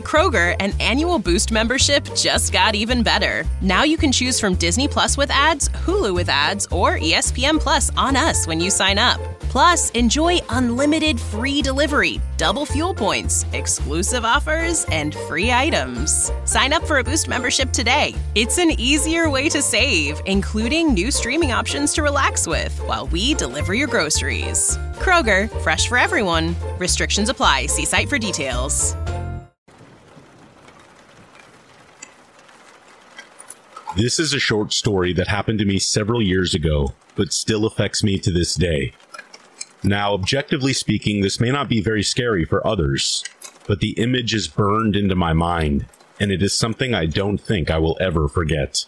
Kroger, an annual Boost membership just got even better. Now you can choose from Disney Plus with ads, Hulu with ads, or ESPN Plus on us when you sign up. Plus, enjoy unlimited free delivery, double fuel points, exclusive offers, and free items. Sign up for a Boost membership today. It's an easier way to save, including new streaming options to relax with while we deliver your groceries. Kroger, fresh for everyone. Restrictions apply. See site for details. This is a short story that happened to me several years ago, but still affects me to this day. Now, objectively speaking, this may not be very scary for others, but the image is burned into my mind, and it is something I don't think I will ever forget.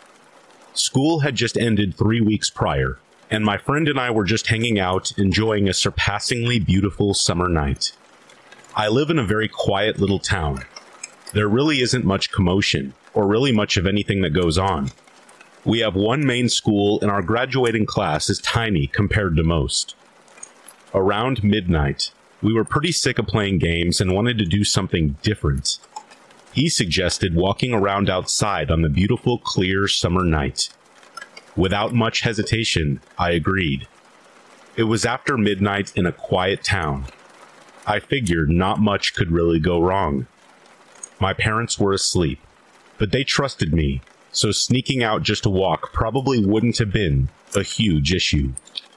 School had just ended 3 weeks prior, and my friend and I were just hanging out, enjoying a surpassingly beautiful summer night. I live in a very quiet little town. There really isn't much commotion, or really much of anything that goes on. We have one main school, and our graduating class is tiny compared to most. Around midnight, we were pretty sick of playing games and wanted to do something different. He suggested walking around outside on the beautiful, clear summer night. Without much hesitation, I agreed. It was after midnight in a quiet town. I figured not much could really go wrong. My parents were asleep, but they trusted me, so sneaking out just to walk probably wouldn't have been a huge issue.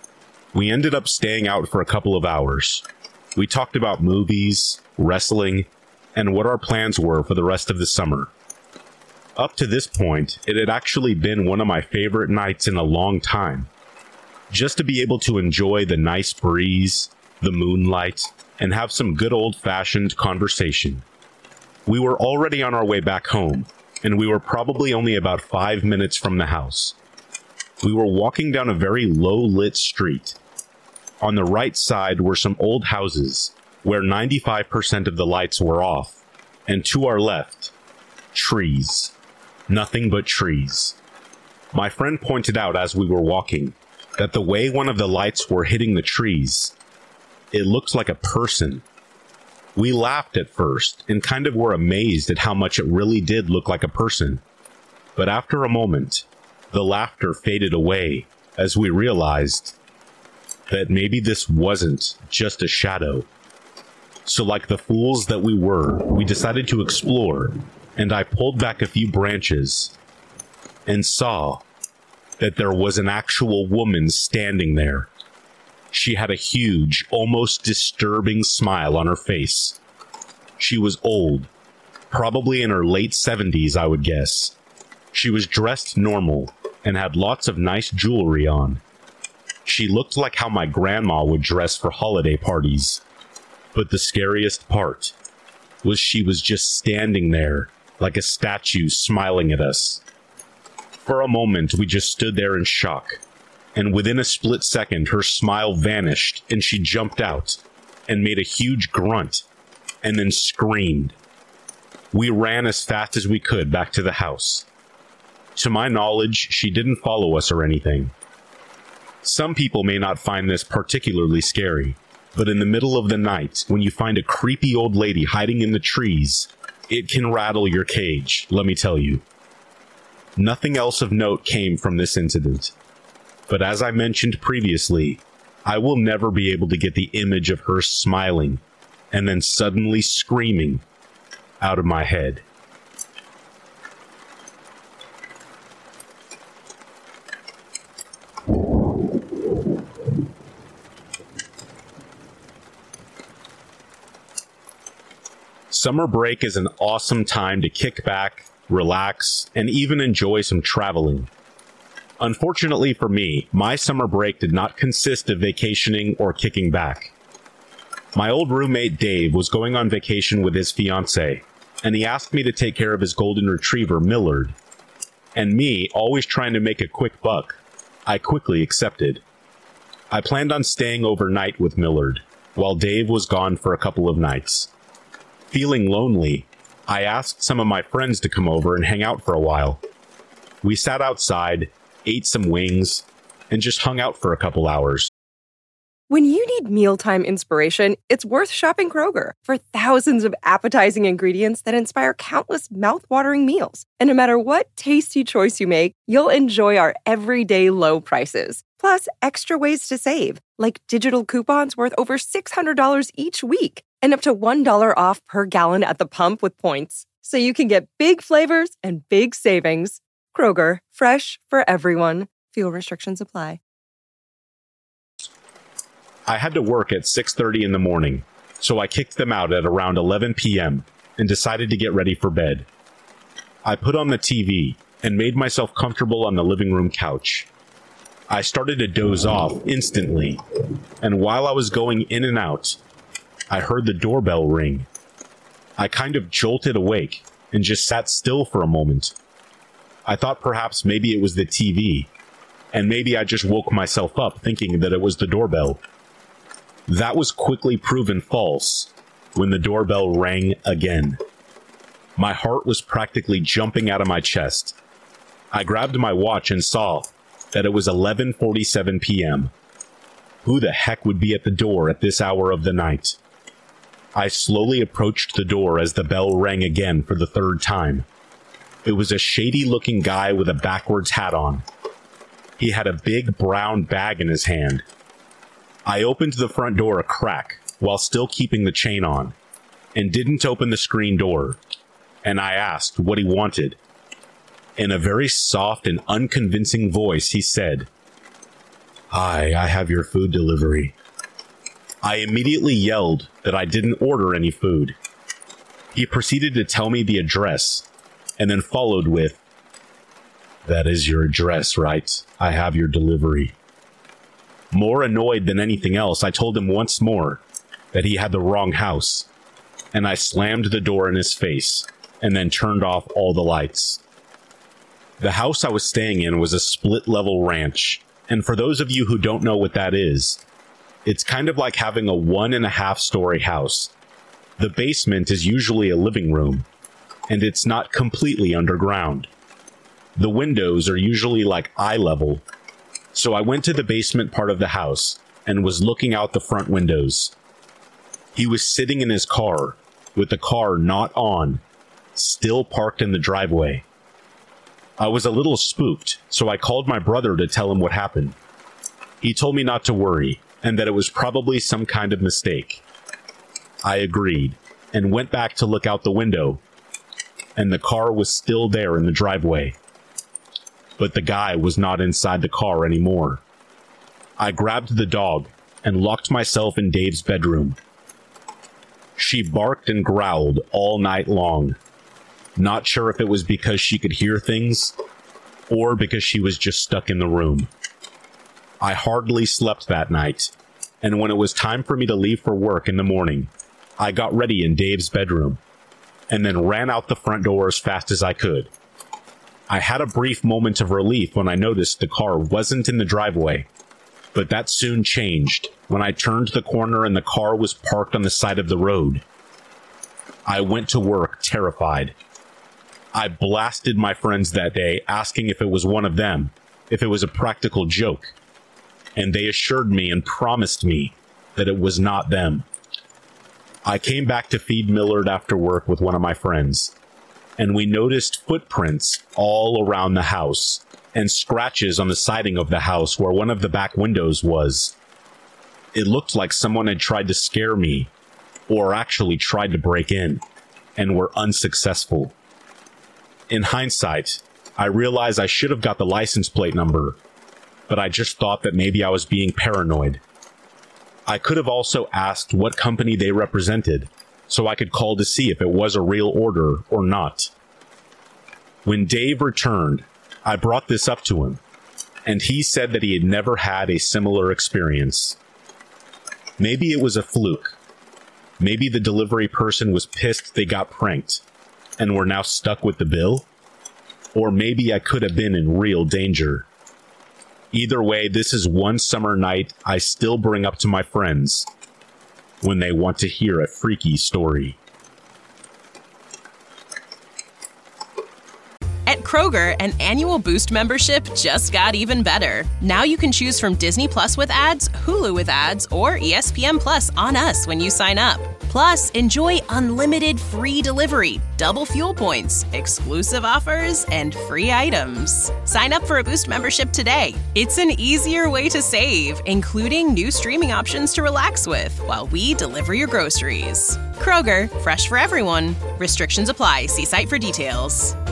We ended up staying out for a couple of hours. We talked about movies, wrestling, and what our plans were for the rest of the summer. Up to this point, it had actually been one of my favorite nights in a long time. Just to be able to enjoy the nice breeze, the moonlight, and have some good old-fashioned conversation. We were already on our way back home, and we were probably only about 5 minutes from the house. We were walking down a very low-lit street. On the right side were some old houses, where 95% of the lights were off, and to our left, trees. Nothing but trees. My friend pointed out as we were walking that the way one of the lights were hitting the trees, it looked like a person. We laughed at first and kind of were amazed at how much it really did look like a person. But after a moment, the laughter faded away as we realized that maybe this wasn't just a shadow. So like the fools that we were, we decided to explore, and I pulled back a few branches and saw that there was an actual woman standing there. She had a huge, almost disturbing smile on her face. She was old, probably in her late 70s, I would guess. She was dressed normal and had lots of nice jewelry on. She looked like how my grandma would dress for holiday parties. But the scariest part was she was just standing there like a statue smiling at us. For a moment, we just stood there in shock. And within a split second, her smile vanished, and she jumped out and made a huge grunt, and then screamed. We ran as fast as we could back to the house. To my knowledge, she didn't follow us or anything. Some people may not find this particularly scary, but in the middle of the night, when you find a creepy old lady hiding in the trees, it can rattle your cage, let me tell you. Nothing else of note came from this incident. But as I mentioned previously, I will never be able to get the image of her smiling and then suddenly screaming out of my head. Summer break is an awesome time to kick back, relax, and even enjoy some traveling. Unfortunately for me, my summer break did not consist of vacationing or kicking back. My old roommate Dave was going on vacation with his fiancée, and he asked me to take care of his golden retriever, Millard. And me, always trying to make a quick buck, I quickly accepted. I planned on staying overnight with Millard, while Dave was gone for a couple of nights. Feeling lonely, I asked some of my friends to come over and hang out for a while. We sat outside, ate some wings, and just hung out for a couple hours. When you need mealtime inspiration, it's worth shopping Kroger for thousands of appetizing ingredients that inspire countless mouth-watering meals. And no matter what tasty choice you make, you'll enjoy our everyday low prices. Plus, extra ways to save, like digital coupons worth over $600 each week and up to $1 off per gallon at the pump with points. So you can get big flavors and big savings. Kroger, fresh for everyone. Fuel restrictions apply. I had to work at 6:30 in the morning, so I kicked them out at around 11 p.m. and decided to get ready for bed. I put on the TV and made myself comfortable on the living room couch. I started to doze off instantly, and while I was going in and out, I heard the doorbell ring. I kind of jolted awake and just sat still for a moment. I thought perhaps maybe it was the TV, and maybe I just woke myself up thinking that it was the doorbell. That was quickly proven false when the doorbell rang again. My heart was practically jumping out of my chest. I grabbed my watch and saw that it was 11:47 p.m. Who the heck would be at the door at this hour of the night? I slowly approached the door as the bell rang again for the third time. It was a shady-looking guy with a backwards hat on. He had a big brown bag in his hand. I opened the front door a crack while still keeping the chain on, and didn't open the screen door, and I asked what he wanted. In a very soft and unconvincing voice, he said, "Hi, I have your food delivery." I immediately yelled that I didn't order any food. He proceeded to tell me the address, and then followed with, "That is your address, right? I have your delivery." More annoyed than anything else, I told him once more that he had the wrong house, and I slammed the door in his face, and then turned off all the lights. The house I was staying in was a split-level ranch, and for those of you who don't know what that is, it's kind of like having a 1.5-story house. The basement is usually a living room, and it's not completely underground. The windows are usually like eye level, so I went to the basement part of the house and was looking out the front windows. He was sitting in his car, with the car not on, still parked in the driveway. I was a little spooked, so I called my brother to tell him what happened. He told me not to worry, and that it was probably some kind of mistake. I agreed, and went back to look out the window, and the car was still there in the driveway. But the guy was not inside the car anymore. I grabbed the dog and locked myself in Dave's bedroom. She barked and growled all night long. Not sure if it was because she could hear things, or because she was just stuck in the room. I hardly slept that night, and when it was time for me to leave for work in the morning, I got ready in Dave's bedroom, and then ran out the front door as fast as I could. I had a brief moment of relief when I noticed the car wasn't in the driveway, but that soon changed when I turned the corner and the car was parked on the side of the road. I went to work terrified. I blasted my friends that day, asking if it was one of them, if it was a practical joke, and they assured me and promised me that it was not them. I came back to feed Millard after work with one of my friends, and we noticed footprints all around the house, and scratches on the siding of the house where one of the back windows was. It looked like someone had tried to scare me, or actually tried to break in, and were unsuccessful. In hindsight, I realized I should have got the license plate number, but I just thought that maybe I was being paranoid. I could have also asked what company they represented, so I could call to see if it was a real order or not. When Dave returned, I brought this up to him, and he said that he had never had a similar experience. Maybe it was a fluke. Maybe the delivery person was pissed they got pranked, and were now stuck with the bill? Or maybe I could have been in real danger. Either way, this is one summer night I still bring up to my friends when they want to hear a freaky story. At Kroger, an annual Boost membership just got even better. Now you can choose from Disney Plus with ads, Hulu with ads, or ESPN Plus on us when you sign up. Plus, enjoy unlimited free delivery, double fuel points, exclusive offers, and free items. Sign up for a Boost membership today. It's an easier way to save, including new streaming options to relax with while we deliver your groceries. Kroger, fresh for everyone. Restrictions apply. See site for details.